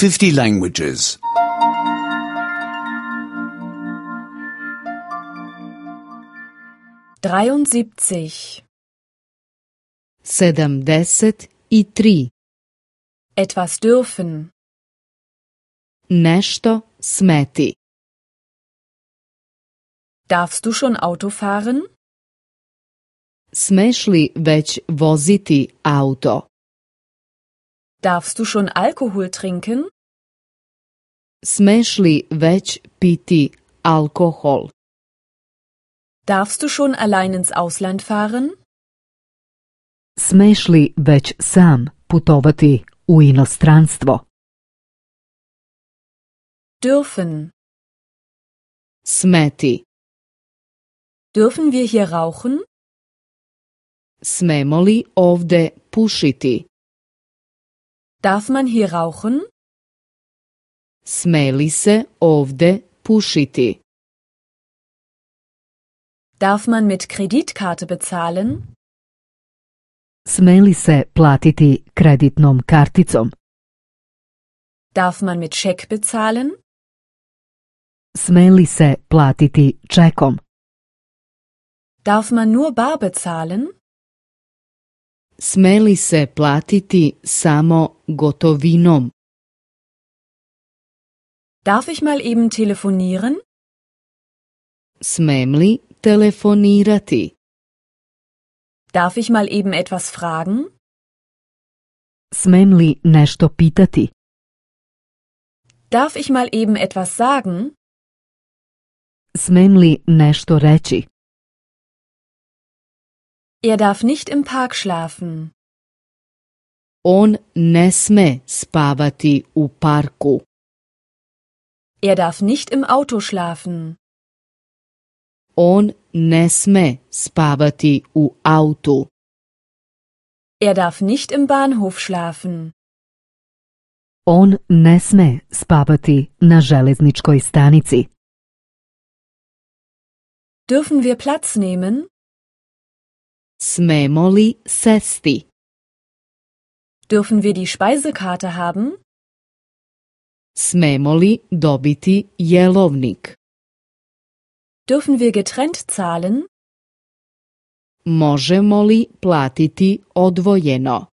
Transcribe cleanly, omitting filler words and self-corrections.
50 languages. 73. 73. Etwas dürfen. Nešto smeti. Darfst du schon Auto fahren? Smeš li već voziti auto? Darfst du schon Alkohol trinken? Smeš li već piti alkohol? Darfst du schon allein ins Ausland fahren? Smeš li već sam putovati u inostranstvo? Dürfen. Smeti. Dürfen wir hier rauchen? Smemo li ovde pušiti? Darf man hier rauchen? Sme li se ovde pušiti? Darf man mit Kreditkarte bezahlen? Sme li se platiti kreditnom karticom? Darf man mit Scheck bezahlen? Sme li se platiti čekom? Darf man nur bar bezahlen? Sme li se platiti samo gotovinom? Darf ich mal eben telefonieren? Smem li telefonirati? Darf ich mal eben etwas fragen? Smem li nešto pitati? Darf ich mal eben etwas sagen? Smem li nešto reći? Er darf nicht im Park schlafen. On ne sme spavati u parku. Er darf nicht im Auto schlafen. On ne sme spavati u autu. Er darf nicht im Bahnhof schlafen. On ne sme spavati na železničkoj stanici. Dürfen wir Platz nehmen? Smemo li sesti? Dürfen wir die Speisekarte haben? Smemo li dobiti jelovnik? Dürfen wir getrennt zahlen? Možemo li platiti odvojeno?